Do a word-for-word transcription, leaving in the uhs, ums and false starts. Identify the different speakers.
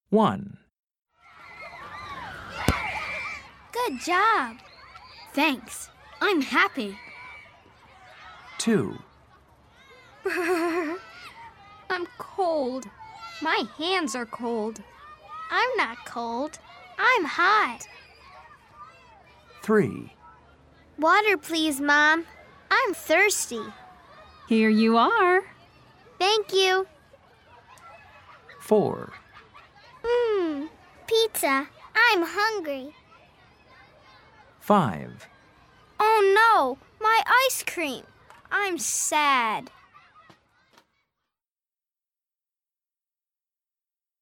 Speaker 1: One.
Speaker 2: Good job.
Speaker 3: Thanks. I'm happy.
Speaker 1: Two.
Speaker 3: I'm cold. My hands are cold.
Speaker 2: I'm not cold. I'm hot.
Speaker 1: Three.
Speaker 2: Water, please, Mom. I'm thirsty.
Speaker 4: Here you are.
Speaker 2: Thank you.
Speaker 1: Four.
Speaker 2: Mmm, pizza. I'm hungry.
Speaker 1: Five.
Speaker 2: Oh no, my ice cream. I'm sad.